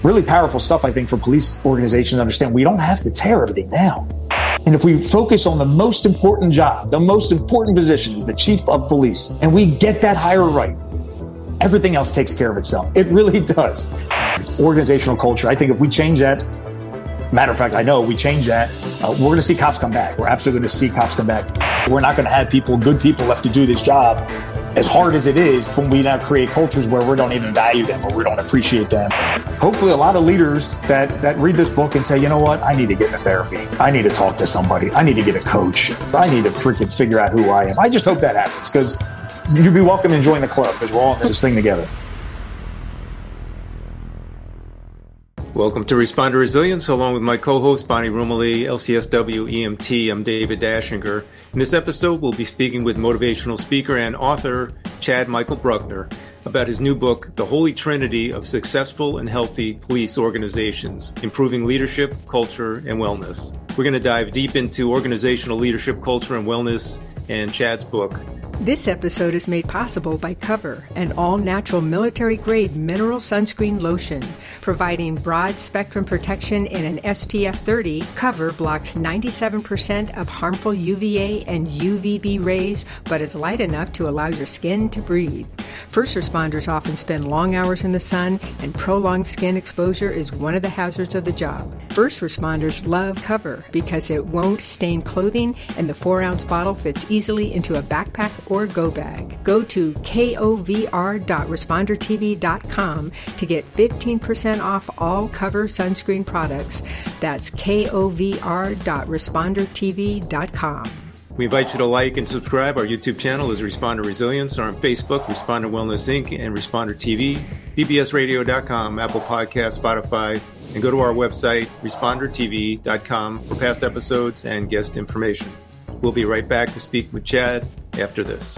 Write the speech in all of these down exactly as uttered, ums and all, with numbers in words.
really powerful stuff, I think, for police organizations to understand. We don't have to tear everything down. And if we focus on the most important job, the most important position is the chief of police, and we get that hire right, everything else takes care of itself. It really does. Organizational culture, I think if we change that, matter of fact, I know we change that, uh, we're going to see cops come back. We're absolutely going to see cops come back. We're not going to have people, good people left to do this job, as hard as it is, when we now create cultures where we don't even value them or we don't appreciate them. Hopefully a lot of leaders that, that read this book and say, you know what, I need to get into therapy. I need to talk to somebody. I need to get a coach. I need to freaking figure out who I am. I just hope that happens, because you'd be welcome to join the club, because we're all in this thing together. Welcome to Responder Resilience, along with my co-host Bonnie Rumely, L C S W E M T. I'm David Dashinger. In this episode, we'll be speaking with motivational speaker and author Chad Michael Bruckner about his new book, The Holy Trinity of Successful and Healthy Police Organizations, Improving Leadership, Culture, and Wellness. We're going to dive deep into organizational leadership, culture, and wellness and Chad's book. This episode is made possible by Cover, an all-natural military-grade mineral sunscreen lotion. Providing broad-spectrum protection in an S P F thirty, Cover blocks ninety-seven percent of harmful U V A and U V B rays, but is light enough to allow your skin to breathe. First responders often spend long hours in the sun, and prolonged skin exposure is one of the hazards of the job. First responders love Cover because it won't stain clothing, and the four-ounce bottle fits easily into a backpack or go bag. Go to kovr dot responder t v dot com to get fifteen percent off all Cover sunscreen products. That's kovr dot responder t v dot com. We invite you to like and subscribe. Our YouTube channel is Responder Resilience, or on Facebook, Responder Wellness Incorporated and Responder T V, b b s radio dot com, Apple Podcasts, Spotify, and go to our website, responder t v dot com, for past episodes and guest information. We'll be right back to speak with Chad after this.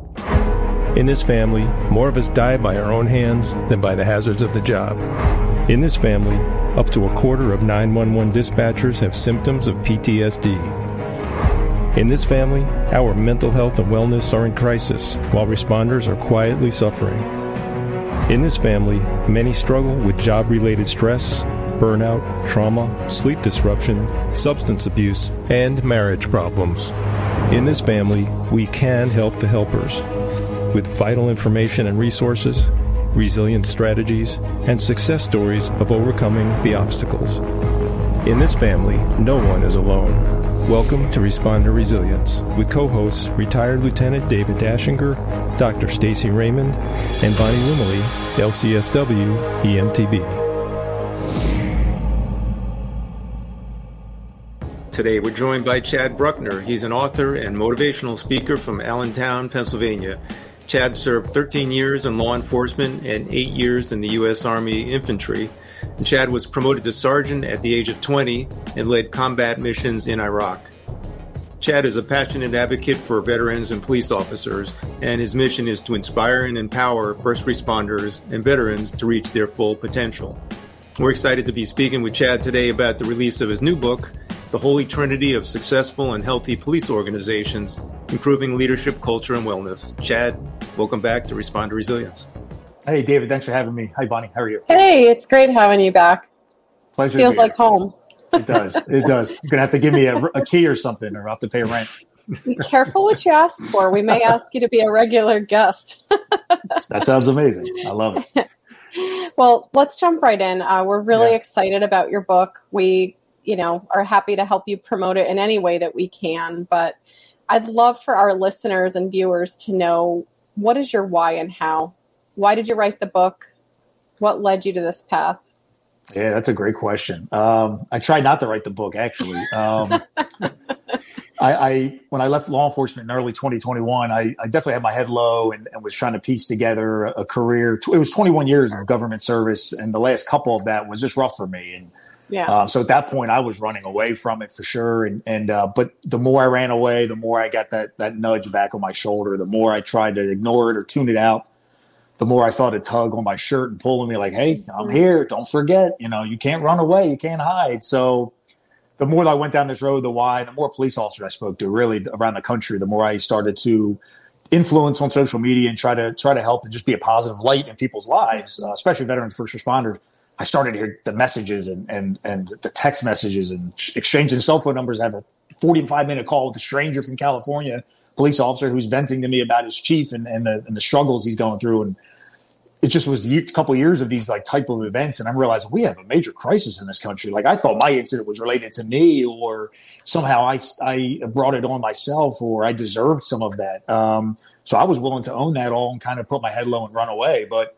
In this family, more of us die by our own hands than by the hazards of the job. In this family, up to a quarter of nine one one dispatchers have symptoms of P T S D. In this family, our mental health and wellness are in crisis, while responders are quietly suffering. In this family, many struggle with job-related stress, burnout, trauma, sleep disruption, substance abuse, and marriage problems. In this family, we can help the helpers with vital information and resources, resilient strategies, and success stories of overcoming the obstacles. In this family, no one is alone. Welcome to Responder Resilience with co-hosts retired Lieutenant David Dashinger, Doctor Stacy Raymond, and Bonnie Rumely, L C S W E M T B. Today, we're joined by Chad Bruckner. He's an author and motivational speaker from Allentown, Pennsylvania. Chad served thirteen years in law enforcement and eight years in the U S Army Infantry. And Chad was promoted to sergeant at the age of twenty and led combat missions in Iraq. Chad is a passionate advocate for veterans and police officers, and his mission is to inspire and empower first responders and veterans to reach their full potential. We're excited to be speaking with Chad today about the release of his new book, The Holy Trinity of Successful and Healthy Police Organizations, Improving Leadership, Culture, and Wellness. Chad, welcome back to Responder Resilience. Hey, David, thanks for having me. Hi, Bonnie. How are you? Hey, it's great having you back. Pleasure. Feels like home. It does. It does. You're going to have to give me a, a key or something, or I'll have to pay rent. Be careful what you ask for. We may ask you to be a regular guest. That sounds amazing. I love it. Well, let's jump right in. Uh, we're really yeah. excited about your book. We, you know, are happy to help you promote it in any way that we can. But I'd love for our listeners and viewers to know, what is your why and how? Why did you write the book? What led you to this path? Yeah, that's a great question. Um, I tried not to write the book, actually. Um, I, I when I left law enforcement in early twenty twenty-one, I, I definitely had my head low and, and was trying to piece together a, a career. It was twenty-one years of government service, and the last couple of that was just rough for me. And yeah. um, so at that point, I was running away from it for sure. And and uh, but the more I ran away, the more I got that that nudge back on my shoulder. The more I tried to ignore it or tune it out, the more I felt a tug on my shirt and pulling me like, hey, I'm here. Don't forget, you know, you can't run away. You can't hide. So the more that I went down this road, the why, the more police officers I spoke to really around the country, the more I started to influence on social media and try to try to help and just be a positive light in people's lives, uh, especially veterans, first responders. I started to hear the messages and, and, and the text messages and exchanging cell phone numbers. I have a forty-five minute call with a stranger from California, police officer, who's venting to me about his chief and, and the and the struggles he's going through. And it just was a couple of years of these like type of events. And I'm realizing we have a major crisis in this country. Like I thought my incident was related to me, or somehow I, I brought it on myself, or I deserved some of that. Um, so I was willing to own that all and kind of put my head low and run away. But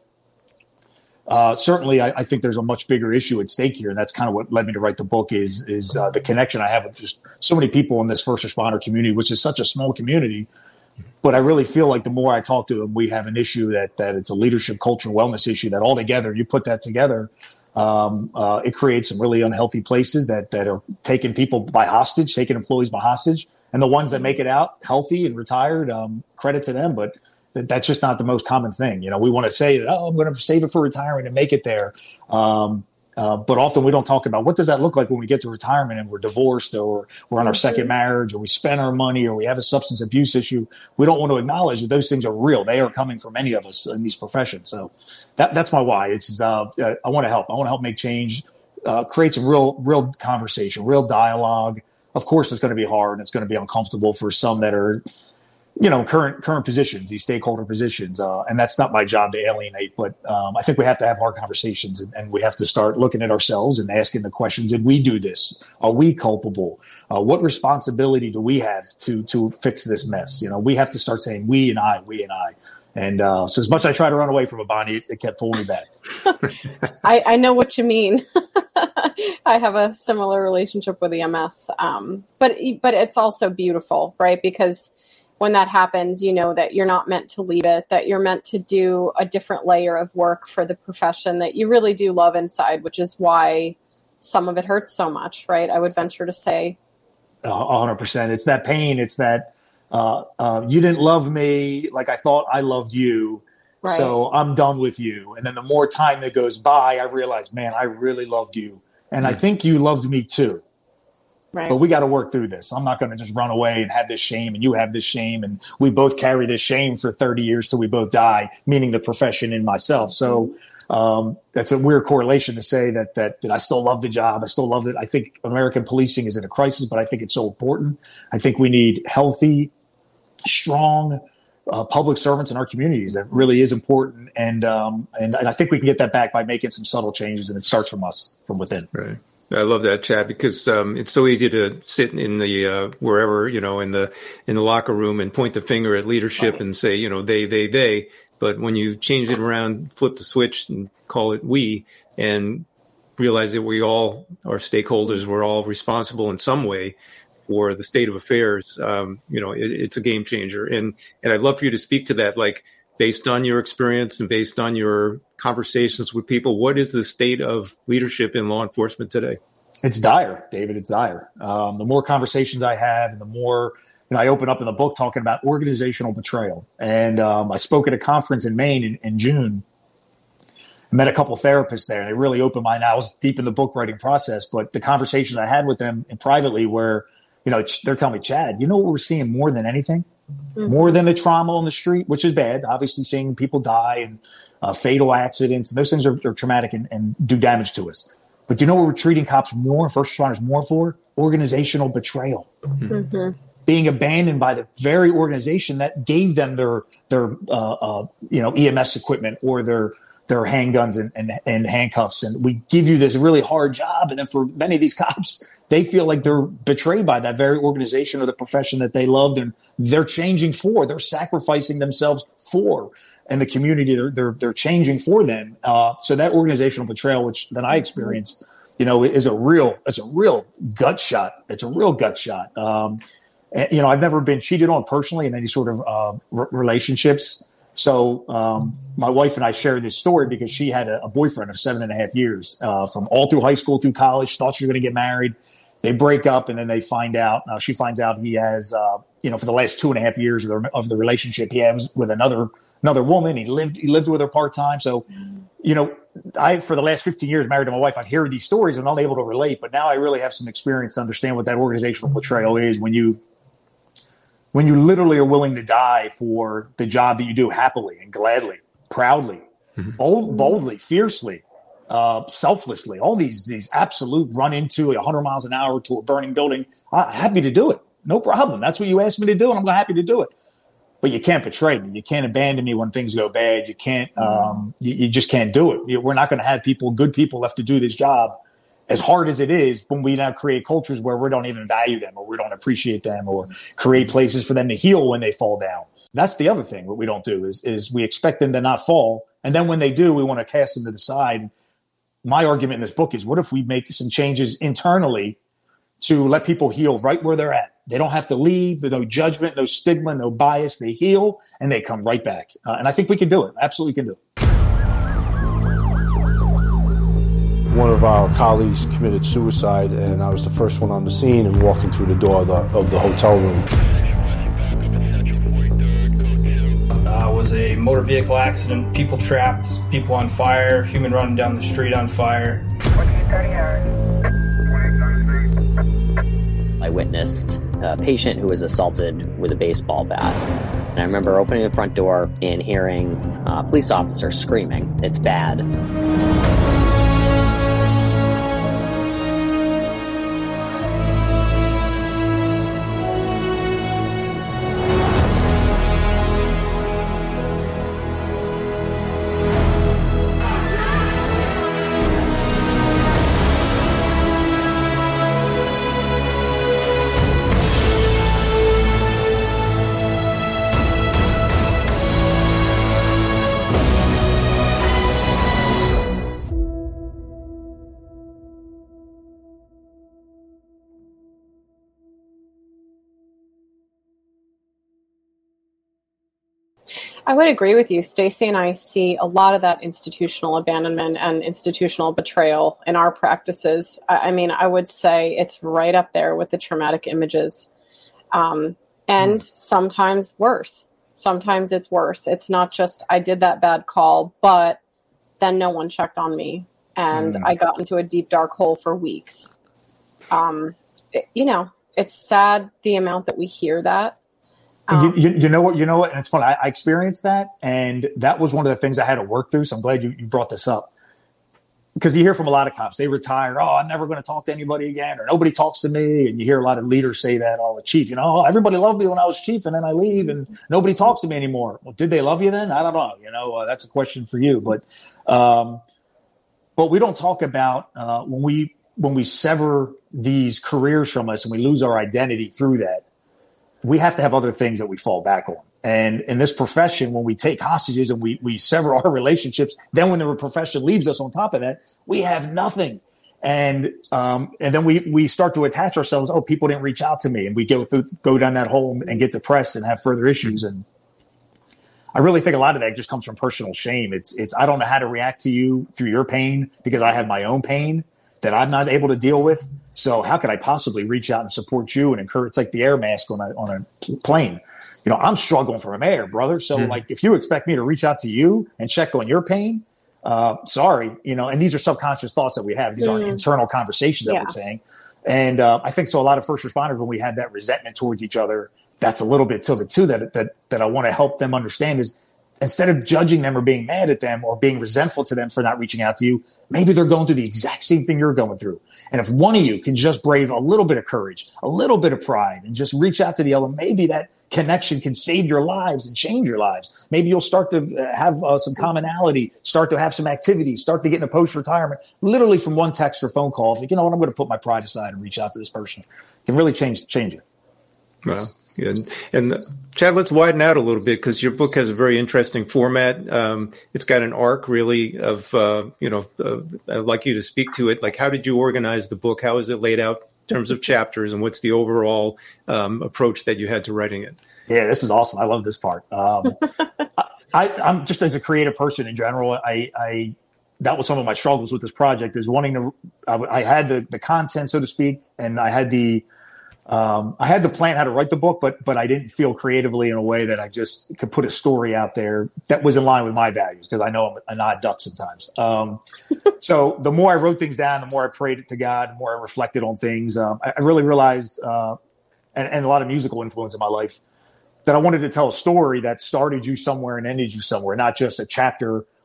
uh, certainly I, I think there's a much bigger issue at stake here. And that's kind of what led me to write the book is, is uh, the connection I have with just so many people in this first responder community, which is such a small community. But I really feel like the more I talk to them, we have an issue that that it's a leadership, culture, wellness issue that all together, you put that together, um, uh, it creates some really unhealthy places that that are taking people by hostage, taking employees by hostage. And the ones that make it out healthy and retired, um, credit to them. But th- that's just not the most common thing. You know, we want to say that, oh, I'm going to save it for retirement and make it there. Um, Uh, but often we don't talk about what does that look like when we get to retirement and we're divorced, or we're on our second marriage, or we spend our money, or we have a substance abuse issue. We don't want to acknowledge that those things are real. They are coming for many of us in these professions. So that, that's my why. It's uh, I want to help. I want to help make change, uh, create some real, real conversation, real dialogue. Of course, it's going to be hard and it's going to be uncomfortable for some that are, you know, current current positions, these stakeholder positions. Uh, and that's not my job to alienate. But um, I think we have to have hard conversations, and, and we have to start looking at ourselves and asking the questions, did we do this? Are we culpable? Uh, what responsibility do we have to to fix this mess? You know, we have to start saying we and I, we and I. And uh, so as much as I try to run away from it, Bonnie, it, it kept pulling me back. I, I know what you mean. I have a similar relationship with E M S. Um, but but it's also beautiful, right? Because when that happens, you know that you're not meant to leave it, that you're meant to do a different layer of work for the profession that you really do love inside, which is why some of it hurts so much, right? I would venture to say. A hundred percent. It's that pain. It's that uh, uh, you didn't love me like I thought I loved you. Right. So I'm done with you. And then the more time that goes by, I realize, man, I really loved you. And mm-hmm. I think you loved me too. Right. But we got to work through this. I'm not going to just run away and have this shame and you have this shame and we both carry this shame for thirty years till we both die, meaning the profession and myself. So um, that's a weird correlation to say that, that that I still love the job. I still love it. I think American policing is in a crisis, but I think it's so important. I think we need healthy, strong uh, public servants in our communities. That really is important. And, um, and and I think we can get that back by making some subtle changes, and it starts from us, from within. Right. I love that, Chad, because um, it's so easy to sit in the uh, wherever, you know, in the in the locker room and point the finger at leadership and say, you know, they, they, they. But when you change it around, flip the switch and call it we, and realize that we all are stakeholders, we're all responsible in some way for the state of affairs, um, you know, it, it's a game changer. And and I'd love for you to speak to that, like, based on your experience and based on your conversations with people, what is the state of leadership in law enforcement today? It's dire, David. It's dire. Um, the more conversations I have, and the more, you know, I open up in the book talking about organizational betrayal. And um, I spoke at a conference in Maine in, in June. I met a couple of therapists there, and it really opened my, I was deep in the book writing process, but the conversations I had with them and privately where, you know, they're telling me, Chad, you know what we're seeing more than anything? Mm-hmm. More than the trauma on the street, which is bad. Obviously, seeing people die and uh, fatal accidents, and those things are, are traumatic and, and do damage to us. But you know what we're treating cops more, first responders more for? Organizational betrayal. Mm-hmm. Being abandoned by the very organization that gave them their their uh, uh, you know E M S equipment or their their handguns and, and, and handcuffs, and we give you this really hard job. And then for many of these cops, they feel like they're betrayed by that very organization or the profession that they loved, and they're changing for. They're sacrificing themselves for, and the community they're they're, they're changing for them. Uh, so that organizational betrayal, which that I experienced, you know, is a real it's a real gut shot. It's a real gut shot. Um, and, you know, I've never been cheated on personally in any sort of uh, r- relationships. So um, my wife and I share this story because she had a, a boyfriend of seven and a half years uh, from all through high school through college. Thought she was going to get married. They break up, and then they find out. Now she finds out he has, uh, you know, for the last two and a half years of the, of the relationship, he has with another another woman. He lived he lived with her part time. So, you know, I for the last fifteen years married to my wife, I hear these stories and I'm unable to relate. But now I really have some experience to understand what that organizational betrayal is when you when you literally are willing to die for the job that you do happily and gladly, proudly, mm-hmm. bold, boldly, fiercely. uh, selflessly. All these these absolute run into one hundred miles an hour to a burning building. I'm happy to do it. No problem. That's what you asked me to do, and I'm happy to do it. But you can't betray me. You can't abandon me when things go bad. You can't. Um, you, you just can't do it. We're not going to have people, good people, left to do this job, as hard as it is, when we now create cultures where we don't even value them, or we don't appreciate them, or create places for them to heal when they fall down. That's the other thing. What we don't do is is we expect them to not fall, and then when they do, we want to cast them to the side. My argument in this book is, what if we make some changes internally to let people heal right where they're at? They don't have to leave. There's no judgment, no stigma, no bias. They heal and they come right back. Uh, and I think we can do it. Absolutely can do it. One of our colleagues committed suicide, and I was the first one on the scene and walking through the door of the, of the hotel room. Uh, it was a motor vehicle accident, people trapped, people on fire, human running down the street on fire. I witnessed a patient who was assaulted with a baseball bat. And I remember opening the front door and hearing a police officer screaming, "It's bad." I would agree with you. Stacey and I see a lot of that institutional abandonment and institutional betrayal in our practices. I mean, I would say it's right up there with the traumatic images. Um, and mm. sometimes worse. Sometimes it's worse. It's not just, I did that bad call, but then no one checked on me. And mm. I got into a deep, dark hole for weeks. Um, it, you know, it's sad the amount that we hear that. Um, you, you, you know what? You know what? And it's funny. I, I experienced that, and that was one of the things I had to work through. So I'm glad you, you brought this up, because you hear from a lot of cops, they retire. Oh, I'm never going to talk to anybody again, or nobody talks to me. And you hear a lot of leaders say that. Oh, the chief, you know, oh, everybody loved me when I was chief, and then I leave, and nobody talks to me anymore. Well, did they love you then? I don't know. You know, uh, that's a question for you. But, um, but we don't talk about uh, when we when we sever these careers from us and we lose our identity through that. We have to have other things that we fall back on. And in this profession, when we take hostages and we, we sever our relationships, then when the profession leaves us on top of that, we have nothing. And, um, and then we, we start to attach ourselves. Oh, people didn't reach out to me. And we go through, go down that hole and get depressed and have further issues. And I really think a lot of that just comes from personal shame. It's, it's, I don't know how to react to you through your pain because I have my own pain that I'm not able to deal with. So how could I possibly reach out and support you and encourage? It's like the air mask on a on a plane. You know, I'm struggling from air, brother. So mm. like, if you expect me to reach out to you and check on your pain, uh, sorry, you know. And these are subconscious thoughts that we have. These mm. aren't internal conversations that yeah. we're saying. And uh, I think so. A lot of first responders, when we have that resentment towards each other, that's a little bit to the two that that that I want to help them understand is, instead of judging them or being mad at them or being resentful to them for not reaching out to you, maybe they're going through the exact same thing you're going through. And if one of you can just brave a little bit of courage, a little bit of pride, and just reach out to the other, maybe that connection can save your lives and change your lives. Maybe you'll start to have uh, some commonality, start to have some activity, start to get in a post-retirement, literally from one text or phone call. If you know what, I'm going to put my pride aside and reach out to this person. It can really change, change it. Well, and, and Chad, let's widen out a little bit, because your book has a very interesting format. Um, it's got an arc, really, of, uh, you know, uh, I'd like you to speak to it. Like, how did you organize the book? How is it laid out in terms of chapters, and what's the overall um, approach that you had to writing it? Yeah, this is awesome. I love this part. Um, I, I'm just, as a creative person in general, I, I that was some of my struggles with this project, is wanting to, I, I had the, the content, so to speak, and I had the, Um, I had the plan how to write the book, but but I didn't feel creatively in a way that I just could put a story out there that was in line with my values, because I know I'm an odd duck sometimes. Um, so the more I wrote things down, the more I prayed it to God, the more I reflected on things. Um, I, I really realized, uh, and, and a lot of musical influence in my life, that I wanted to tell a story that started you somewhere and ended you somewhere, not just a chapter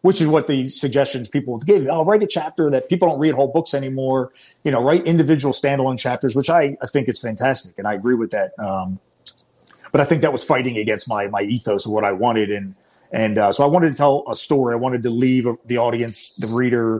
which is what the suggestions people give me. I'll write a chapter that people don't read whole books anymore, you know, write individual standalone chapters, which I, I think is fantastic. And I agree with that. Um, but I think that was fighting against my, my ethos of what I wanted. And, and uh, so I wanted to tell a story. I wanted to leave the audience, the reader,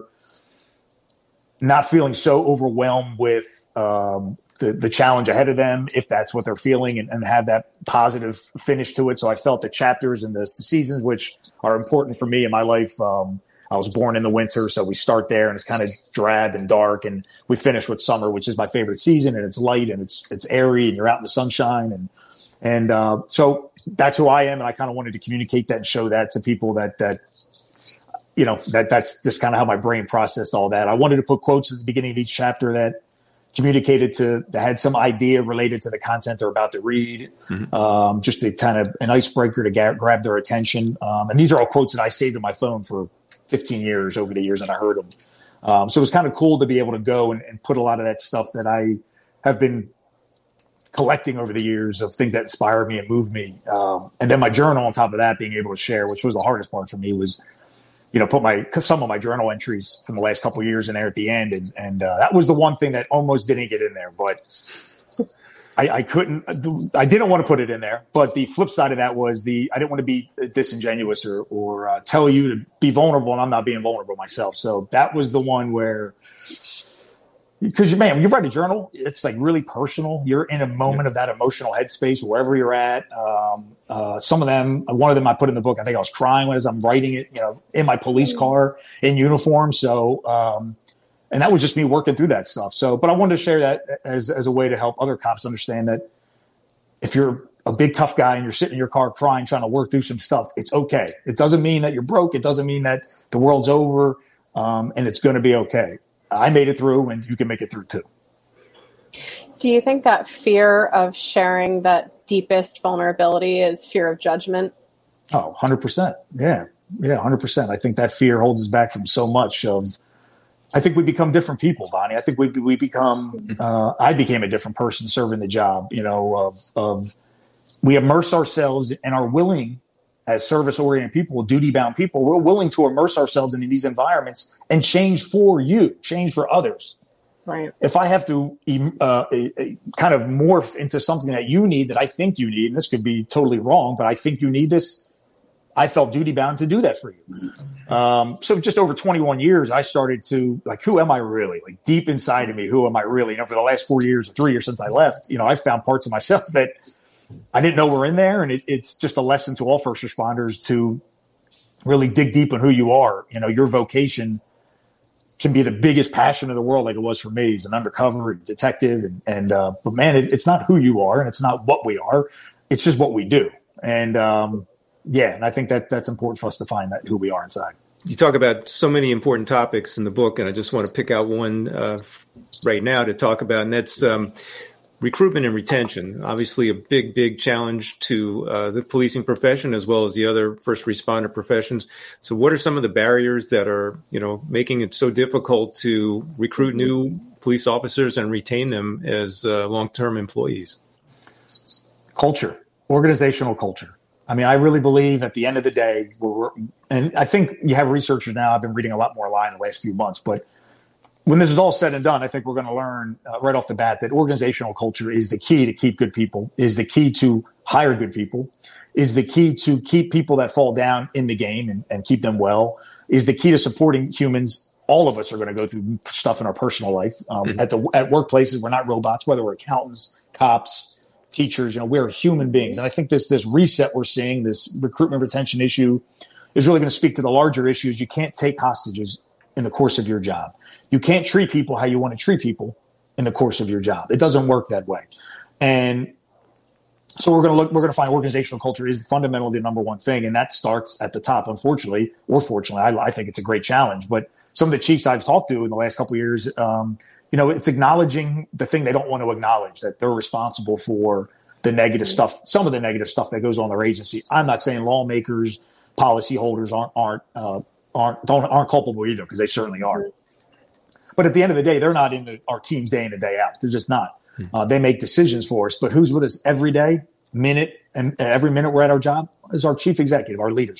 not feeling so overwhelmed with um, the, the challenge ahead of them, if that's what they're feeling, and, and have that positive finish to it. So I felt the chapters and the, the seasons, which are important for me in my life. Um, I was born in the winter, so we start there, and it's kind of drab and dark, and we finish with summer, which is my favorite season, and it's light and it's it's airy, and you're out in the sunshine, and and uh, so that's who I am, and I kind of wanted to communicate that and show that to people that that. You know, that that's just kind of how my brain processed all that. I wanted to put quotes at the beginning of each chapter that communicated to, that had some idea related to the content they're about to read, mm-hmm. um, just to kind of an icebreaker to ga- grab their attention. Um, and these are all quotes that I saved in my phone for fifteen years over the years that I heard them. Um, so it was kind of cool to be able to go and, and put a lot of that stuff that I have been collecting over the years of things that inspired me and moved me. Um, and then my journal on top of that, being able to share, which was the hardest part for me, was you know, put my some of my journal entries from the last couple of years in there at the end, and and uh, that was the one thing that almost didn't get in there. But I, I couldn't, I didn't want to put it in there. But the flip side of that was the I didn't want to be disingenuous or or uh, tell you to be vulnerable, and I'm not being vulnerable myself. So that was the one where, because you man, when you write a journal, it's like really personal. You're in a moment of that emotional headspace wherever you're at. Um, uh, some of them, one of them I put in the book, I think I was crying as I'm writing it, you know, in my police car in uniform. So, um, and that was just me working through that stuff. So, but I wanted to share that as, as a way to help other cops understand that if you're a big tough guy and you're sitting in your car crying, trying to work through some stuff, it's okay. It doesn't mean that you're broke. It doesn't mean that the world's over. Um, and it's going to be okay. I made it through, and you can make it through too. Do you think that fear of sharing that deepest vulnerability is fear of judgment? Oh, one hundred percent. Yeah. Yeah, one hundred percent. I think that fear holds us back from so much of, I think we become different people, Bonnie. I think we we become, uh, I became a different person serving the job, you know, of, of we immerse ourselves and are willing, as service-oriented people, duty-bound people, we're willing to immerse ourselves in these environments and change for you, change for others. Right. If I have to uh, a, a kind of morph into something that you need, that I think you need, and this could be totally wrong, but I think you need this, I felt duty-bound to do that for you. Um, so just over twenty-one years, I started to, like, who am I really? Like, deep inside of me, who am I really? You know, for the last four years or three years since I left, you know, I found parts of myself that I didn't know were in there. And it, it's just a lesson to all first responders to really dig deep on who you are. You know, your vocation can be the biggest passion of the world, like it was for me as an undercover detective. And, and uh, but man, it, it's not who you are, and it's not what we are. It's just what we do. And um, yeah, and I think that that's important for us to find that who we are inside. You talk about so many important topics in the book, and I just want to pick out one uh, right now to talk about, and that's um, recruitment and retention. Obviously a big, big challenge to uh, the policing profession as well as the other first responder professions. So what are some of the barriers that are, you know, making it so difficult to recruit new police officers and retain them as uh, long-term employees? Culture, organizational culture. I mean, I really believe at the end of the day, we're, and I think you have researchers now, I've been reading a lot more online in the last few months, but when this is all said and done, I think we're going to learn uh, right off the bat that organizational culture is the key to keep good people, is the key to hire good people, is the key to keep people that fall down in the game and, and keep them well, is the key to supporting humans. All of us are going to go through stuff in our personal life. Um, mm-hmm. At the at workplaces, we're not robots, whether we're accountants, cops, teachers, you know, we're human beings. And I think this this reset we're seeing, this recruitment retention issue, is really going to speak to the larger issues. You can't take hostages in the course of your job. You can't treat people how you want to treat people in the course of your job. It doesn't work that way. And so we're going to look, we're going to find organizational culture is fundamentally the number one thing. And that starts at the top, unfortunately, or fortunately. I, I think it's a great challenge, but some of the chiefs I've talked to in the last couple of years, um, you know, it's acknowledging the thing they don't want to acknowledge, that they're responsible for the negative stuff, some of the negative stuff that goes on in their agency. I'm not saying lawmakers, policyholders aren't, aren't, uh, aren't, don't, aren't culpable either, because they certainly are. But at the end of the day, they're not in the, our teams day in and day out. They're just not. Uh, they make decisions for us. But who's with us every day, minute, and every minute we're at our job is our chief executive, our leaders.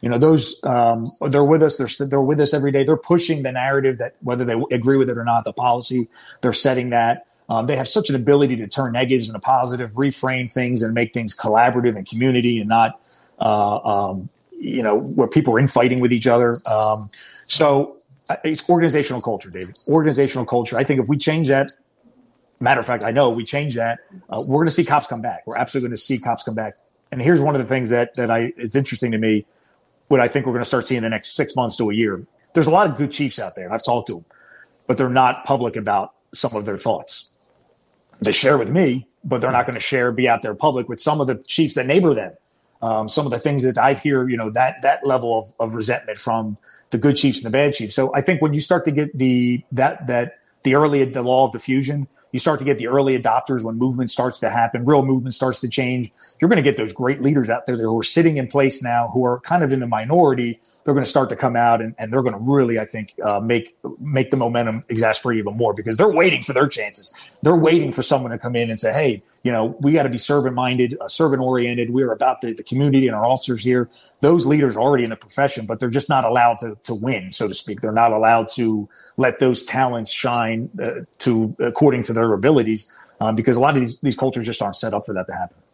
You know, those, um, they're with us. They're, they're with us every day. They're pushing the narrative that whether they agree with it or not, the policy, they're setting that. Um, they have such an ability to turn negatives into positive, reframe things and make things collaborative and community and not, uh, um, you know, where people are infighting with each other. Um, so uh, it's organizational culture, David, organizational culture. I think if we change that, matter of fact, I know we change that, uh, we're going to see cops come back. We're absolutely going to see cops come back. And here's one of the things that, that I, it's interesting to me, what I think we're going to start seeing in the next six months to a year. There's a lot of good chiefs out there. I've talked to them, but they're not public about some of their thoughts. They share with me, but they're not going to share, be out there public with some of the chiefs that neighbor them. Um, some of the things that I hear, you know, that, that level of, of resentment from the good chiefs and the bad chiefs. So I think when you start to get the, that, that the early, the law of diffusion, you start to get the early adopters when movement starts to happen, real movement starts to change. You're going to get those great leaders out there who are sitting in place now, who are kind of in the minority. They're going to start to come out and, and they're going to really, I think, uh, make make the momentum exasperate even more because they're waiting for their chances. They're waiting for someone to come in and say, hey, you know, we got to be servant-minded, uh, servant-oriented. We're about the, the community and our officers here. Those leaders are already in the profession, but they're just not allowed to, to win, so to speak. They're not allowed to let those talents shine uh, to according to their abilities um, because a lot of these, these cultures just aren't set up for that to happen.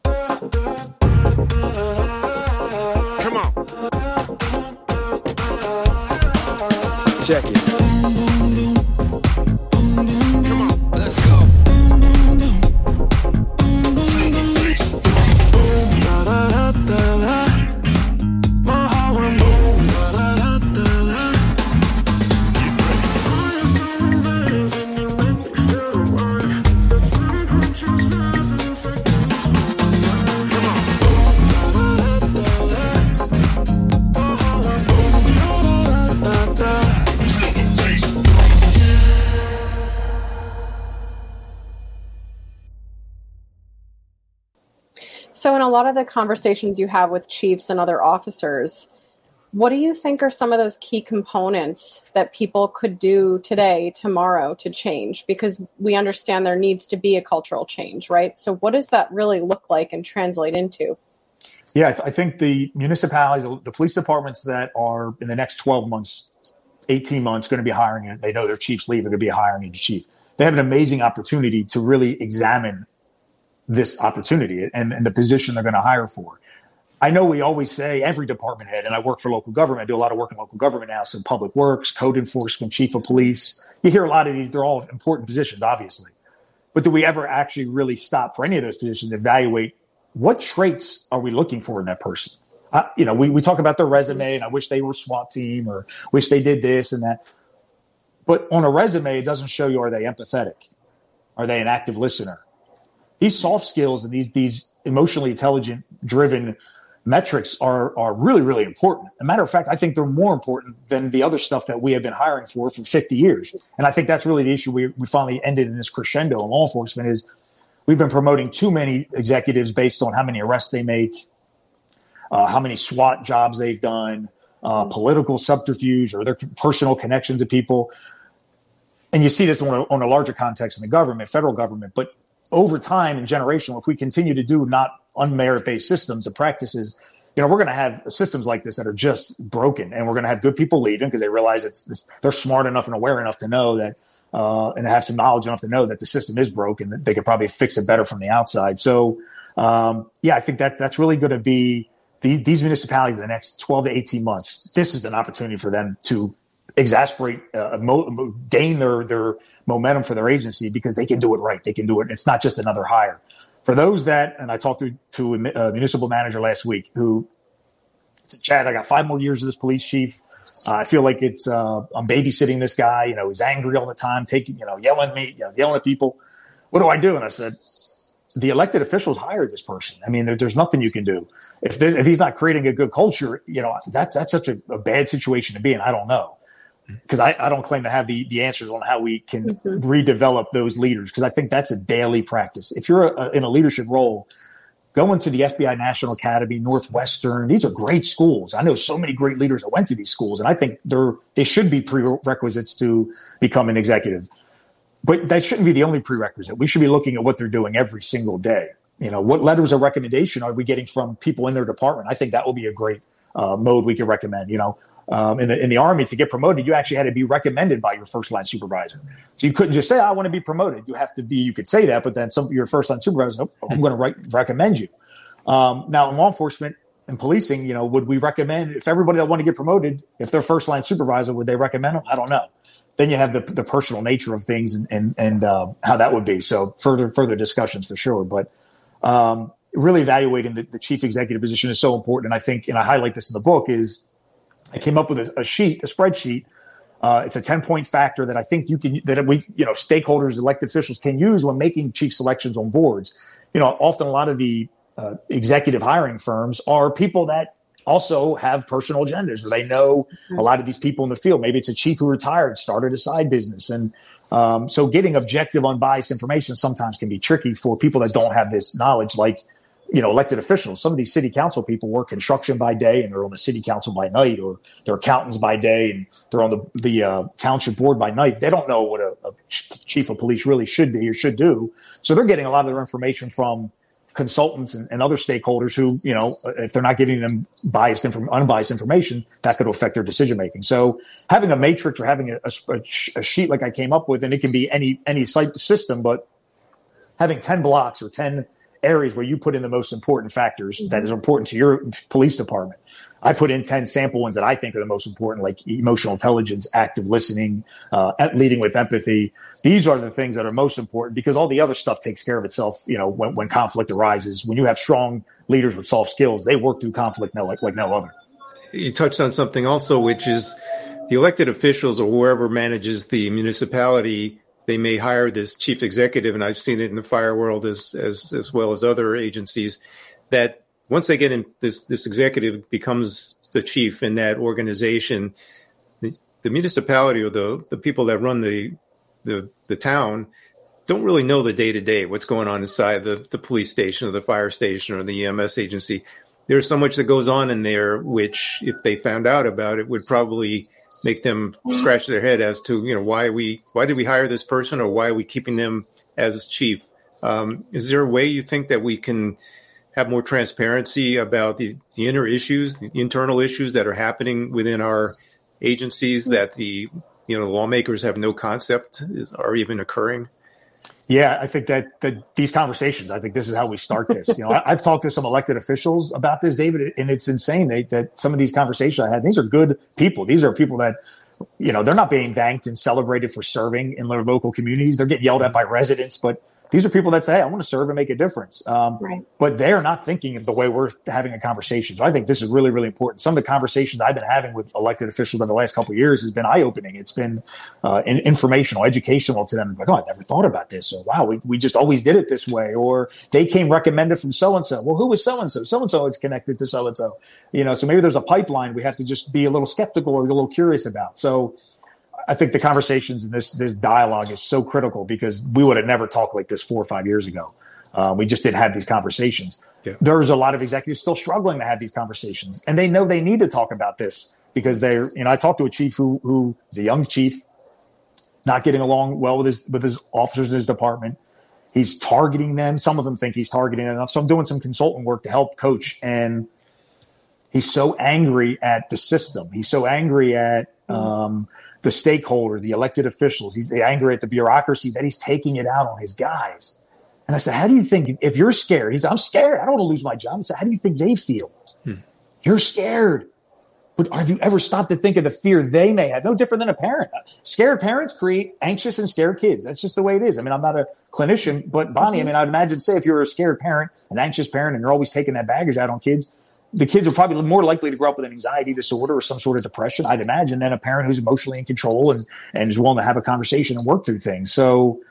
Come on. Check it. Come on, let's go. My heart went boom. So in a lot of the conversations you have with chiefs and other officers, what do you think are some of those key components that people could do today, tomorrow to change? Because we understand there needs to be a cultural change, right? So what does that really look like and translate into? Yeah, I, th- I think the municipalities, the police departments that are in the next twelve months, eighteen months, going to be hiring it. They know their chief's leaving, going to be hiring a new chief. They have an amazing opportunity to really examine this opportunity and, and the position they're going to hire for. I know we always say every department head, and I work for local government. I do a lot of work in local government now. So public works, code enforcement, chief of police. You hear a lot of these. They're all important positions, obviously. But do we ever actually really stop for any of those positions and evaluate what traits are we looking for in that person? Uh, you know, we, we talk about their resume and I wish they were SWAT team or wish they did this and that. But on a resume, it doesn't show you, are they empathetic? Are they an active listener? These soft skills and these these emotionally intelligent, driven metrics are are really, really important. As a matter of fact, I think they're more important than the other stuff that we have been hiring for for fifty years. And I think that's really the issue we, we finally ended in this crescendo in law enforcement is we've been promoting too many executives based on how many arrests they make, uh, how many SWAT jobs they've done, uh, political subterfuge or their personal connections to people. And you see this on a, on a larger context in the government, federal government, but over time and generational, if we continue to do not unmerit-based systems and practices, you know, we're going to have systems like this that are just broken, and we're going to have good people leaving because they realize it's this, they're smart enough and aware enough to know that, uh, and have some knowledge enough to know that the system is broken, that they could probably fix it better from the outside. So, um, yeah, I think that that's really going to be the, these municipalities in the next twelve to eighteen months. This is an opportunity for them to exasperate, uh, mo- gain their, their momentum for their agency because they can do it right. They can do it. It's not just another hire. For those that, and I talked to, to a municipal manager last week who said, Chad, I got five more years of this police chief. Uh, I feel like it's, uh, I'm babysitting this guy. You know, he's angry all the time, taking, you know, yelling at me, you know, yelling at people. What do I do? And I said, the elected officials hired this person. I mean, there, there's nothing you can do. If if he's not creating a good culture, you know, that's, that's such a, a bad situation to be in. I don't know. Because I, I don't claim to have the, the answers on how we can mm-hmm. redevelop those leaders, because I think that's a daily practice. If you're a, in a leadership role, going to the F B I National Academy, Northwestern, these are great schools. I know so many great leaders that went to these schools, and I think they're they should be prerequisites to become an executive. But that shouldn't be the only prerequisite. We should be looking at what they're doing every single day. You know, what letters of recommendation are we getting from people in their department? I think that will be a great uh, mode we could recommend. You know, um, in the in the Army, to get promoted, you actually had to be recommended by your first line supervisor. So you couldn't just say, "I want to be promoted." You have to be. You could say that, but then some your first line supervisor, oh, I'm going to re- recommend you. Um, now in law enforcement and policing, you know, would we recommend if everybody that want to get promoted, if their first line supervisor, would they recommend them? I don't know. Then you have the the personal nature of things and and, and uh, how that would be. So further further discussions for sure, but. Um, really evaluating the, the chief executive position is so important. And I think, and I highlight this in the book, is I came up with a, a sheet, a spreadsheet. Uh, it's a ten point factor that I think you can, that we, you know, stakeholders, elected officials can use when making chief selections on boards. You know, often a lot of the uh, executive hiring firms are people that also have personal agendas, or they know a lot of these people in the field. Maybe it's a chief who retired, started a side business. And um, so getting objective, unbiased information sometimes can be tricky for people that don't have this knowledge, like, you know, elected officials. Some of these city council people work construction by day and they're on the city council by night, or they're accountants by day and they're on the, the uh, township board by night. They don't know what a, a chief of police really should be or should do. So they're getting a lot of their information from consultants and, and other stakeholders who, you know, if they're not giving them biased, inform, unbiased information, that could affect their decision making. So having a matrix or having a, a, a sheet like I came up with, and it can be any any site system, but having ten blocks or ten areas where you put in the most important factors that is important to your police department. I put in ten sample ones that I think are the most important, like emotional intelligence, active listening, uh, leading with empathy. These are the things that are most important, because all the other stuff takes care of itself. You know, when, when conflict arises, when you have strong leaders with soft skills, they work through conflict no, like, like no other. You touched on something also, which is the elected officials or whoever manages the municipality. They may hire this chief executive, and I've seen it in the fire world as as as well as other agencies, that once they get in, this this executive becomes the chief in that organization, the, the municipality or the the people that run the the the town don't really know the day to day, what's going on inside the the police station or the fire station or the E M S agency. There's so much that goes on in there, which if they found out about it would probably make them scratch their head as to, you know, why we, why did we hire this person, or why are we keeping them as chief? Um, is there a way you think that we can have more transparency about the, the inner issues, the internal issues that are happening within our agencies that the, you know, lawmakers have no concept is, are even occurring? Yeah, I think that, that these conversations, I think this is how we start this. You know, I, I've talked to some elected officials about this, David, and it's insane they, that some of these conversations I had, these are good people. These are people that, you know, they're not being thanked and celebrated for serving in their local communities. They're getting yelled at by residents, but these are people that say, hey, I want to serve and make a difference. Um, right. But they're not thinking of the way we're having a conversation. So I think this is really, really important. Some of the conversations I've been having with elected officials in the last couple of years has been eye-opening. It's been uh, informational, educational to them. Like, oh, I never thought about this. Or, wow, we, we just always did it this way. Or they came recommended from so-and-so. Well, who was so-and-so? So-and-so is connected to so-and-so. You know, so maybe there's a pipeline we have to just be a little skeptical or a little curious about. So I think the conversations and this this dialogue is so critical, because we would have never talked like this four or five years ago. Uh, we just didn't have these conversations. Yeah. There's a lot of executives still struggling to have these conversations, and they know they need to talk about this because they're, you know, I talked to a chief who who is a young chief, not getting along well with his with his officers in his department. He's targeting them. Some of them think he's targeting them enough. So I'm doing some consultant work to help coach, and he's so angry at the system. He's so angry at um, the stakeholder, the elected officials. He's angry at the bureaucracy that he's taking it out on his guys. And I said, how do you think, if you're scared, he's, I'm scared, I don't want to lose my job. I said, how do you think they feel? Hmm. You're scared. But have you ever stopped to think of the fear they may have? No different than a parent. Scared parents create anxious and scared kids. That's just the way it is. I mean, I'm not a clinician, but Bonnie, mm-hmm. I mean, I'd imagine, say, if you're a scared parent, an anxious parent, and you're always taking that baggage out on kids, the kids are probably more likely to grow up with an anxiety disorder or some sort of depression, I'd imagine, than a parent who's emotionally in control and, and is willing to have a conversation and work through things. So,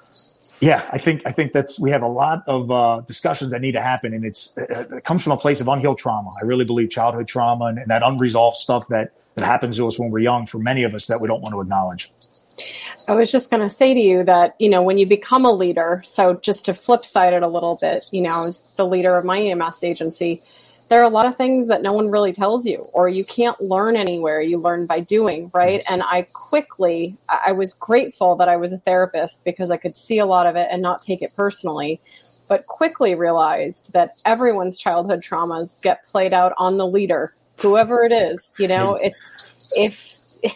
yeah, I think I think that's we have a lot of uh, discussions that need to happen, and it's it comes from a place of unhealed trauma. I really believe childhood trauma and, and that unresolved stuff that, that happens to us when we're young, for many of us, that we don't want to acknowledge. I was just going to say to you that, you know, when you become a leader, so just to flip side it a little bit, you know, as the leader of my E M S agency, there are a lot of things that no one really tells you, or you can't learn anywhere. You learn by doing, right? And I quickly, I was grateful that I was a therapist because I could see a lot of it and not take it personally, but quickly realized that everyone's childhood traumas get played out on the leader whoever it is, you know, it's if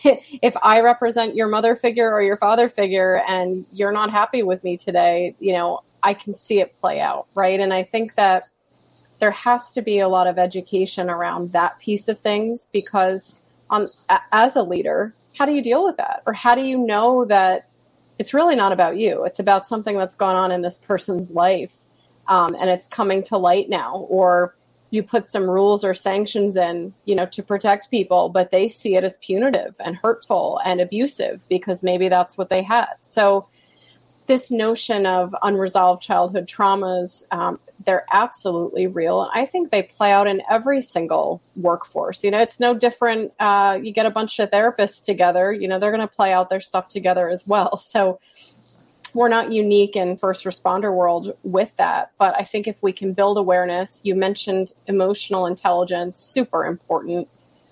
if I represent your mother figure or your father figure and you're not happy with me today, you know, I can see it play out, right? And I think that there has to be a lot of education around that piece of things, because on as a leader, how do you deal with that? Or how do you know that it's really not about you? It's about something that's gone on in this person's life, um, and it's coming to light now. Or you put some rules or sanctions in, you know, to protect people, but they see it as punitive and hurtful and abusive because maybe that's what they had. So this notion of unresolved childhood traumas, um, they're absolutely real. And I think they play out in every single workforce. You know, it's no different. Uh, you get a bunch of therapists together, you know, they're going to play out their stuff together as well. So we're not unique in first responder world with that. But I think if we can build awareness, you mentioned emotional intelligence, super important.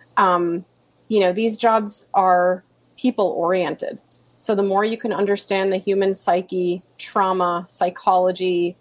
Um, you know, these jobs are people oriented. So the more you can understand the human psyche, trauma, psychology,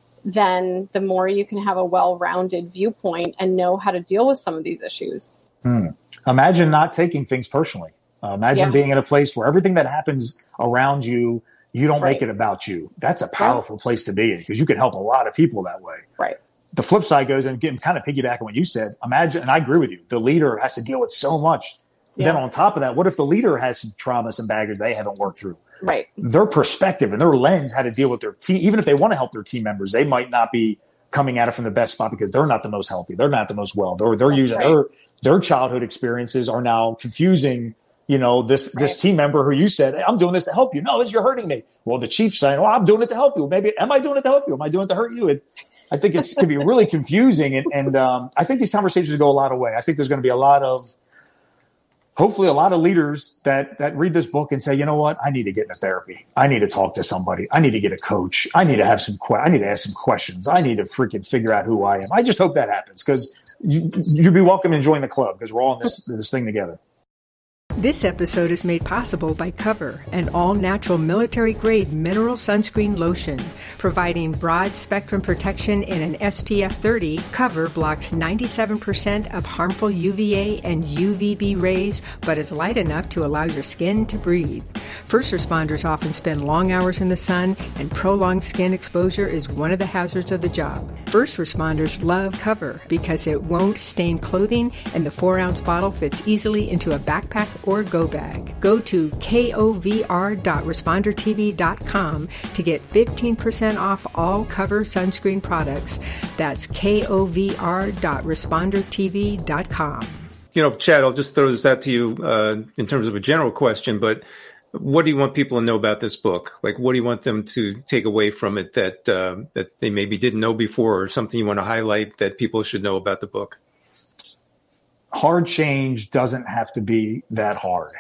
then the more you can have a well-rounded viewpoint and know how to deal with some of these issues. Hmm. Imagine not taking things personally. Uh, imagine Yeah. being in a place where everything that happens around you, you don't Right. make it about you. That's a powerful place to be in, because you can help a lot of people that way. Right. The flip side goes, and again, kind of piggybacking on what you said, imagine, and I agree with you, the leader has to deal with so much. Yeah. Then on top of that, what if the leader has some trauma, some baggage they haven't worked through? Right. Their perspective and their lens, how to deal with their team, even if they want to help their team members, they might not be coming at it from the best spot because they're not the most healthy. They're not the most well. They're, they're That's using right. their, their childhood experiences are now confusing, you know, this, Right. this team member who you said, hey, I'm doing this to help you. No, it's, you're hurting me. Well, the chief's saying, well, I'm doing it to help you. Maybe, am I doing it to help you? Am I doing it to hurt you? It, I think it's can be really confusing. And, and um, I think these conversations go a lot of way. I think there's going to be a lot of, hopefully a lot of leaders that, that read this book and say, you know what, I need to get into therapy. I need to talk to somebody. I need to get a coach. I need to have some, que- I need to ask some questions. I need to freaking figure out who I am. I just hope that happens, because you, you'd be welcome in joining the club, because we're all in this, this thing together. This episode is made possible by Cover, an all-natural military-grade mineral sunscreen lotion. Providing broad-spectrum protection in an S P F thirty, Cover blocks ninety-seven percent of harmful U V A and U V B rays, but is light enough to allow your skin to breathe. First responders often spend long hours in the sun, and prolonged skin exposure is one of the hazards of the job. First responders love Cover because it won't stain clothing, and the four-ounce bottle fits easily into a backpack or go bag. Go to kovr dot responder t v dot com to get fifteen percent off all Cover sunscreen products. That's kovr dot responder t v dot com. You know, Chad, I'll just throw this out to you uh, in terms of a general question, but what do you want people to know about this book? Like, what do you want them to take away from it that uh, that they maybe didn't know before, or something you want to highlight that people should know about the book? Hard change doesn't have to be that hard.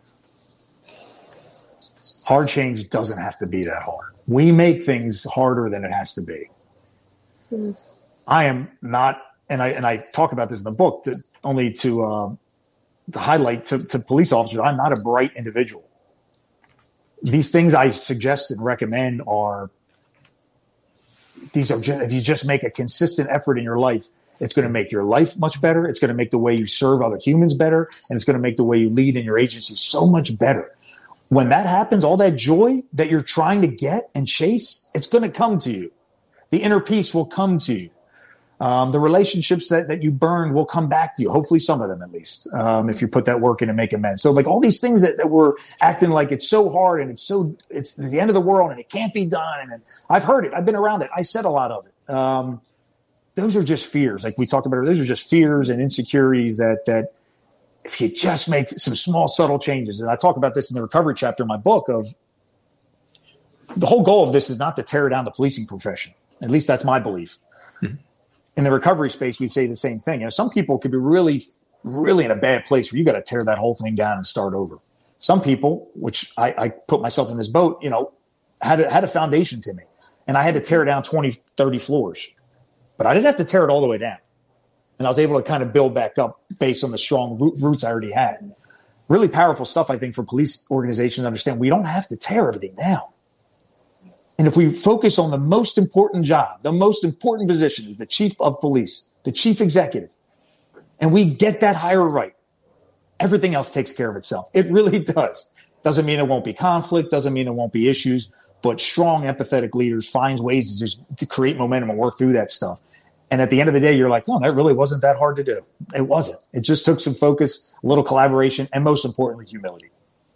Hard change doesn't have to be that hard. We make things harder than it has to be. Mm. I am not, and I and I talk about this in the book, to, only to, uh, to highlight to, to police officers, I'm not a bright individual. These things I suggest and recommend are, these are just, if you just make a consistent effort in your life, it's going to make your life much better. It's going to make the way you serve other humans better. And it's going to make the way you lead in your agency so much better. When that happens, all that joy that you're trying to get and chase, it's going to come to you. The inner peace will come to you. Um, the relationships that, that you burned will come back to you. Hopefully some of them, at least, um, if you put that work in and make amends. So like all these things that, that we're acting like it's so hard and it's so, it's the end of the world and it can't be done. And, and I've heard it. I've been around it. I said a lot of it. Um, those are just fears. Like we talked about, those are just fears and insecurities that, that if you just make some small, subtle changes. And I talk about this in the recovery chapter in my book of the whole goal of this is not to tear down the policing profession. At least that's my belief. Mm-hmm. In the recovery space, we say the same thing. You know, some people could be really, really in a bad place where you got to tear that whole thing down and start over. Some people, which I, I put myself in this boat, you know, had a, had a foundation to me, and I had to tear down twenty, thirty floors, but I didn't have to tear it all the way down. And I was able to kind of build back up based on the strong root, roots I already had. Really powerful stuff, I think, for police organizations to understand. We don't have to tear everything down. And if we focus on the most important job, the most important position is the chief of police, the chief executive. and we get that higher right, everything else takes care of itself. It really does. Doesn't mean there won't be conflict, doesn't mean there won't be issues, but strong, empathetic leaders find ways to just to create momentum and work through that stuff. And at the end of the day, you're like, no, that really wasn't that hard to do. It wasn't. It just took some focus, a little collaboration, and most importantly, humility.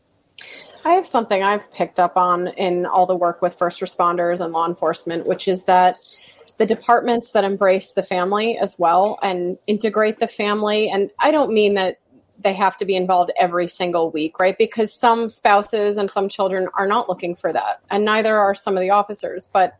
I have something I've picked up on in all the work with first responders and law enforcement, which is that the departments that embrace the family as well and integrate the family. And I don't mean that they have to be involved every single week, right? Because some spouses and some children are not looking for that, and neither are some of the officers. But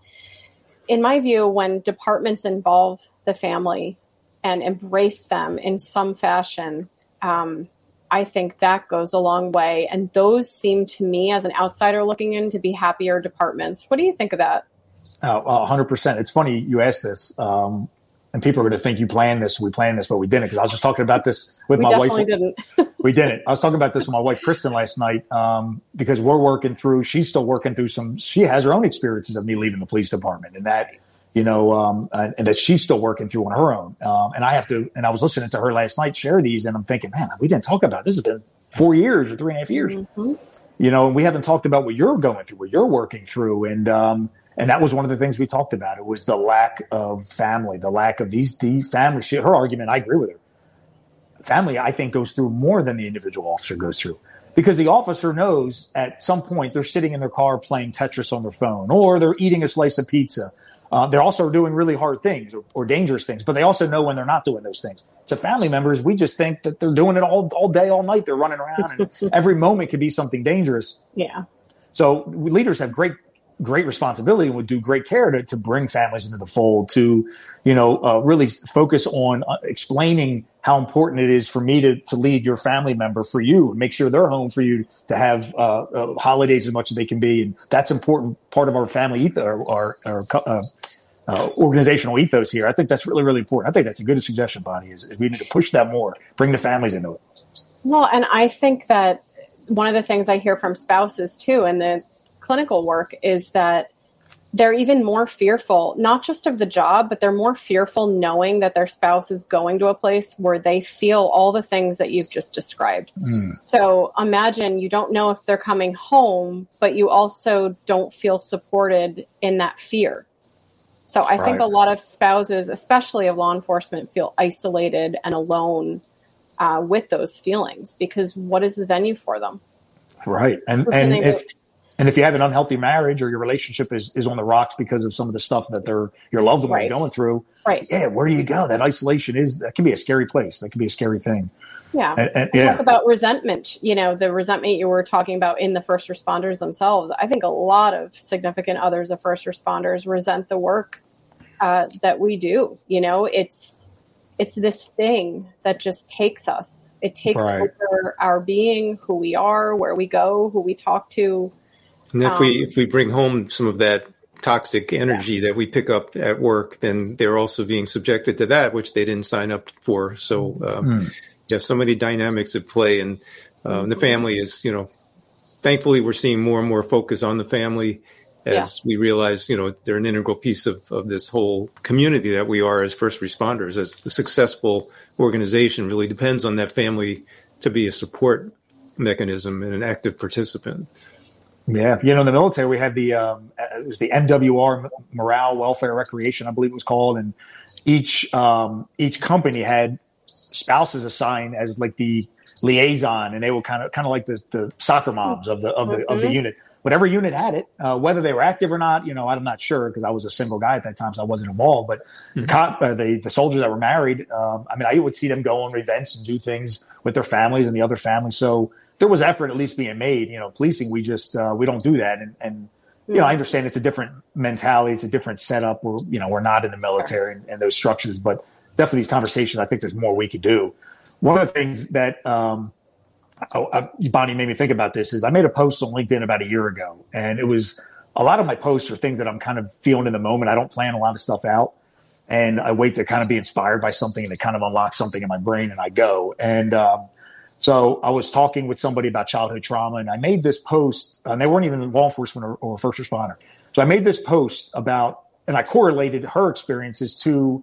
in my view, when departments involve the family and embrace them in some fashion, um, I think that goes a long way. And those seem to me, as an outsider looking in, to be happier departments. What do you think of that? Oh, one hundred percent. It's funny you asked this, um, and people are going to think you planned this. We planned this, but we didn't, because I was just talking about this with we my wife. We definitely didn't. We didn't. I was talking about this with my wife, Kristen, last night, um, because we're working through, she's still working through some, she has her own experiences of me leaving the police department, and that, you know, um, and, and that she's still working through on her own. Um, and I have to, and I was listening to her last night share these, and I'm thinking, man, we didn't talk about this. It's been four years or three and a half years, mm-hmm. you know, and we haven't talked about what you're going through, what you're working through. And, um, and that was one of the things we talked about. It was the lack of family, the lack of these, the family shit. Her argument, I agree with her. Family, I think, goes through more than the individual officer goes through, because the officer knows at some point they're sitting in their car playing Tetris on their phone, or they're eating a slice of pizza. Uh, they're also doing really hard things or, or dangerous things, but they also know when they're not doing those things. To family members, we just think that they're doing it all, all day, all night. They're running around, and every moment could be something dangerous. Yeah. So leaders have great, great responsibility and would do great care to, to bring families into the fold, to, you know, uh, really focus on uh, explaining how important it is for me to, to lead your family member for you, and make sure they're home for you, to have uh, uh, holidays as much as they can be. And that's important part of our family ethos, our, our, our uh, uh, organizational ethos here. I think that's really, really important. I think that's a good suggestion, Bonnie, is, is we need to push that more, bring the families into it. Well, and I think that one of the things I hear from spouses too in the clinical work is that they're even more fearful, not just of the job, but they're more fearful knowing that their spouse is going to a place where they feel all the things that you've just described. Mm. So imagine you don't know if they're coming home, but you also don't feel supported in that fear. So I right. think a lot of spouses, especially of law enforcement, feel isolated and alone uh, with those feelings, because what is the venue for them? Right. And, and if, And if you have an unhealthy marriage, or your relationship is, is on the rocks because of some of the stuff that they're, your loved ones right. going through, right. yeah, where do you go? That isolation is, that can be a scary place. That can be a scary thing. Yeah. And, and, yeah. Talk about resentment, you know, the resentment you were talking about in the first responders themselves. I think a lot of significant others of first responders resent the work uh, that we do. You know, it's, it's this thing that just takes us. It takes right. over our being, who we are, where we go, who we talk to. And if um, we if we bring home some of that toxic energy yeah. that we pick up at work, then they're also being subjected to that, which they didn't sign up for. So um, mm. yeah, so many dynamics at play, and um, the family is, you know, thankfully we're seeing more and more focus on the family as yeah. we realize, you know, they're an integral piece of, of this whole community that we are as first responders. As the successful organization really depends on that family to be a support mechanism and an active participant. Yeah, you know, in the military, we had the um, it was the M W R, Morale, Welfare, Recreation, I believe it was called, and each um, each company had spouses assigned as like the liaison, and they were kind of kind of like the, the soccer moms of the of the mm-hmm. of the unit. Whatever unit had it, uh, whether they were active or not, you know, I'm not sure, because I was a single guy at that time, so I wasn't involved. But mm-hmm. the, cop, uh, the the soldiers that were married, um, I mean, I would see them go on events and do things with their families and the other families. So there was effort at least being made. You know, policing, we just uh, we don't do that. And, and you know, I understand it's a different mentality, it's a different setup. We're you know we're not in the military and, and those structures, but definitely these conversations, I think there's more we could do. One of the things that um, I, I, Bonnie made me think about this is I made a post on LinkedIn about a year ago, and it was a lot of my posts are things that I'm kind of feeling in the moment. I don't plan a lot of stuff out, and I wait to kind of be inspired by something, and it kind of unlocks something in my brain, and I go. And um, so I was talking with somebody about childhood trauma, and I made this post, and they weren't even law enforcement or, or first responder. So I made this post about, and I correlated her experiences to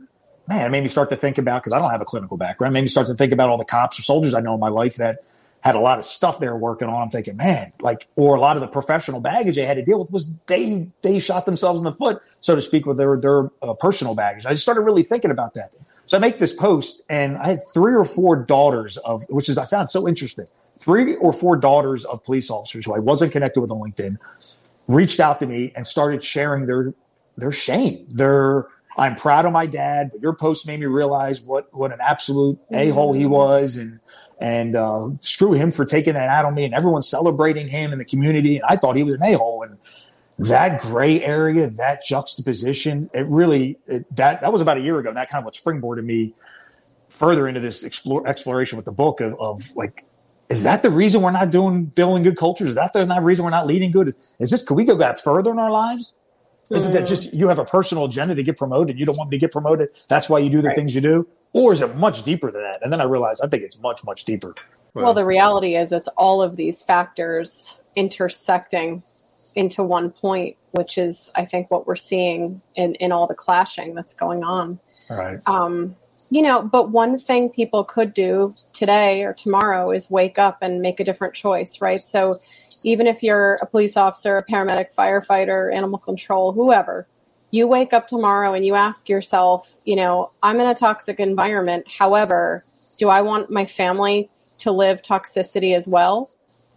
man, it made me start to think about, because I don't have a clinical background, it made me start to think about all the cops or soldiers I know in my life that had a lot of stuff they were working on. I'm thinking, man, like, or a lot of the professional baggage they had to deal with was they they shot themselves in the foot, so to speak, with their their uh, personal baggage. I just started really thinking about that. So I make this post, and I had three or four daughters of, which is I found so interesting, three or four daughters of police officers who I wasn't connected with on LinkedIn reached out to me and started sharing their their shame. Their I'm proud of my dad, but your post made me realize what what an absolute a-hole he was, and and uh, screw him for taking that out on me, and everyone's celebrating him in the community. And I thought he was an a-hole. And that gray area, that juxtaposition, it really, it, that that was about a year ago. And that kind of what springboarded me further into this explore, exploration with the book of, of like, is that the reason we're not doing building good cultures? Is that the not reason we're not leading good? Is this, could we go back further in our lives? Is it that just you have a personal agenda to get promoted? You don't want to get promoted. That's why you do the right. things you do. Or is it much deeper than that? And then I realized I think it's much, much deeper. Well, well the reality is it's all of these factors intersecting into one point, which is, I think, what we're seeing in, in all the clashing that's going on. All right. Um, you know, but one thing people could do today or tomorrow is wake up and make a different choice, right? So even if you're a police officer, a paramedic, firefighter, animal control, whoever, you wake up tomorrow and you ask yourself, you know, I'm in a toxic environment. However, do I want my family to live toxicity as well?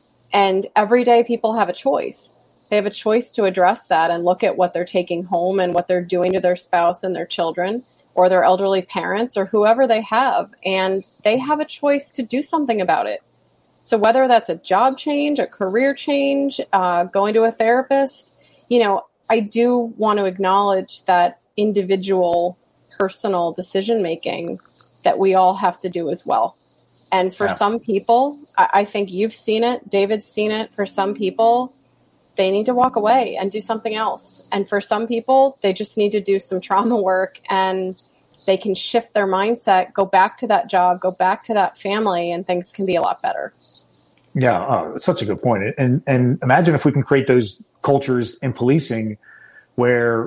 And every day people have a choice. They have a choice to address that and look at what they're taking home and what they're doing to their spouse and their children or their elderly parents or whoever they have. And they have a choice to do something about it. So whether that's a job change, a career change, uh, going to a therapist, you know, I do want to acknowledge that individual personal decision-making that we all have to do as well. And for yeah. some people, I, I think you've seen it, David's seen it, for some people, they need to walk away and do something else. And for some people, they just need to do some trauma work and they can shift their mindset, go back to that job, go back to that family, and things can be a lot better. Yeah, uh, such a good point. And and imagine if we can create those cultures in policing where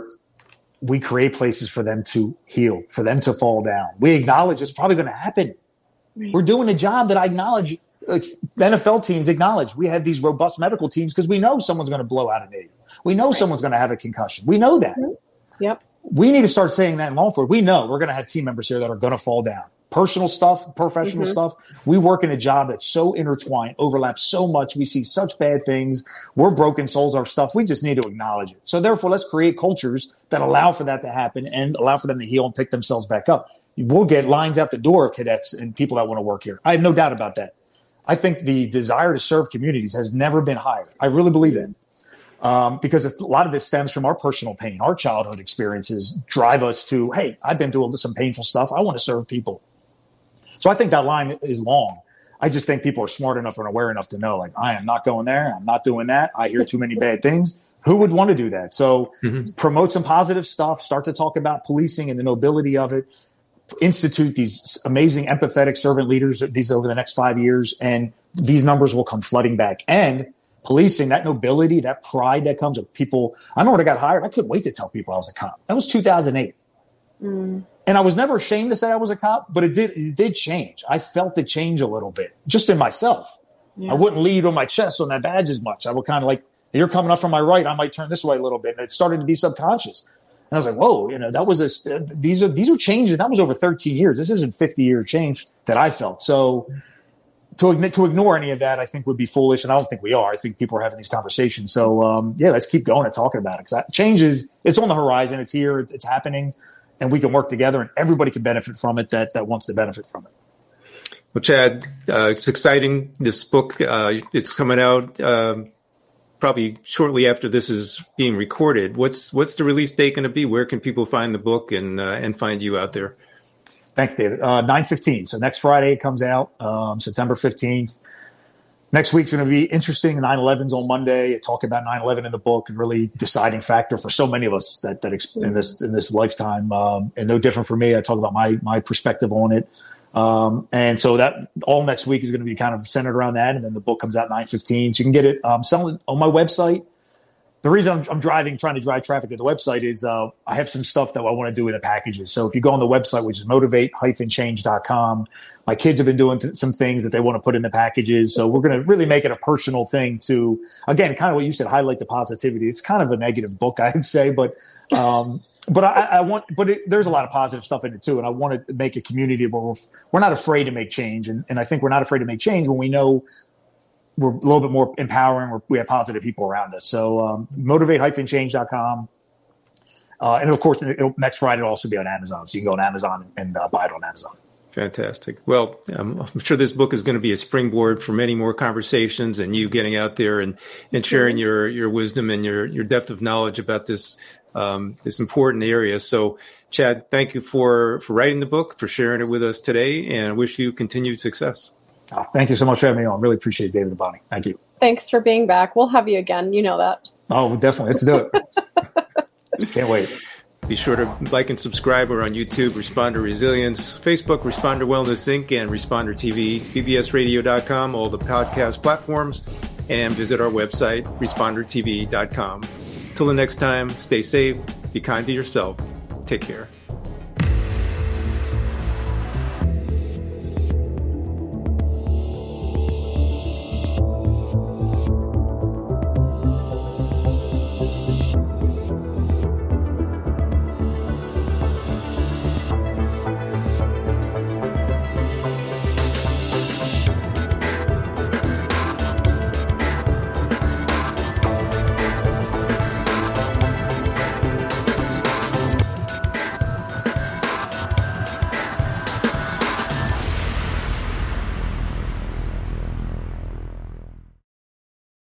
we create places for them to heal, for them to fall down. We acknowledge it's probably going to happen. Right. We're doing a job that I acknowledge, like N F L teams acknowledge. We have these robust medical teams because we know someone's going to blow out a knee. We know right. someone's going to have a concussion. We know that. Mm-hmm. Yep. We need to start saying that in law enforcement. We know we're going to have team members here that are going to fall down. Personal stuff, professional mm-hmm. stuff. We work in a job that's so intertwined, overlaps so much. We see such bad things. We're broken souls, our stuff. We just need to acknowledge it. So therefore, let's create cultures that allow for that to happen and allow for them to heal and pick themselves back up. We'll get lines out the door of cadets and people that want to work here. I have no doubt about that. I think the desire to serve communities has never been higher. I really believe that. Um, because a lot of this stems from our personal pain, our childhood experiences drive us to, hey, I've been through some painful stuff. I want to serve people. So I think that line is long. I just think people are smart enough and aware enough to know, like, I am not going there. I'm not doing that. I hear too many bad things. Who would want to do that? So mm-hmm. promote some positive stuff. Start to talk about policing and the nobility of it. Institute these amazing empathetic servant leaders these over the next five years. And these numbers will come flooding back. And policing, that nobility, that pride that comes with people. I remember when I got hired, I couldn't wait to tell people I was a cop. That was two thousand eight. Mm. And I was never ashamed to say I was a cop, but it did it did change. I felt the change a little bit, just in myself. Yeah. I wouldn't lead on my chest on that badge as much. I would kind of like, you're coming up from my right, I might turn this way a little bit. And it started to be subconscious. And I was like, whoa, you know, that was a, these are, these are changes. That was over thirteen years. This isn't fifty year change that I felt. So to, to ignore any of that, I think would be foolish. And I don't think we are. I think people are having these conversations. So um, yeah, let's keep going and talking about it. Cause that change is, it's on the horizon. It's here. It's happening. And we can work together and everybody can benefit from it that, that wants to benefit from it. Well, Chad, uh, it's exciting. This book, uh, it's coming out uh, probably shortly after this is being recorded. What's what's the release date going to be? Where can people find the book and uh, and find you out there? Thanks, David. Uh, nine fifteen. So next Friday it comes out, um, September fifteenth. Next week's going to be interesting. nine eleven's on Monday. I talk about nine eleven in the book, a really deciding factor for so many of us that, that exp- in this in this lifetime, um, and no different for me. I talk about my my perspective on it, um, and so that all next week is going to be kind of centered around that. And then the book comes out nine fifteen. So you can get it um, selling on my website. the reason I'm, I'm driving, trying to drive traffic to the website is uh, I have some stuff that I want to do in the packages. So if you go on the website, which is motivate dash change dot com, my kids have been doing th- some things that they want to put in the packages. So we're going to really make it a personal thing to, again, kind of what you said, highlight the positivity. It's kind of a negative book, I'd say, but um, but I, I want, but it, there's a lot of positive stuff in it too. And I want to make a community where we're, we're not afraid to make change. And, and I think we're not afraid to make change when we know we're a little bit more empowering. We're, we have positive people around us. So um, motivate dash change dot com. Uh, and of course, it'll, next Friday it'll also be on Amazon. So you can go on Amazon and uh, buy it on Amazon. Fantastic. Well, um, I'm sure this book is going to be a springboard for many more conversations and you getting out there and, and sharing your, your wisdom and your, your depth of knowledge about this um, this important area. So, Chad, thank you for, for writing the book, for sharing it with us today, and I wish you continued success. Oh, thank you so much for having me on. Really appreciate it, David and Bonnie. Thank you. Thanks for being back. We'll have you again. You know that. Oh, definitely. Let's do it. Can't wait. Be sure to like and subscribe. We're on YouTube, Responder Resilience, Facebook, Responder Wellness Incorporated, and Responder T V, B B S radio dot com, all the podcast platforms, and visit our website, responder t v dot com. Till the next time, stay safe, be kind to yourself, take care.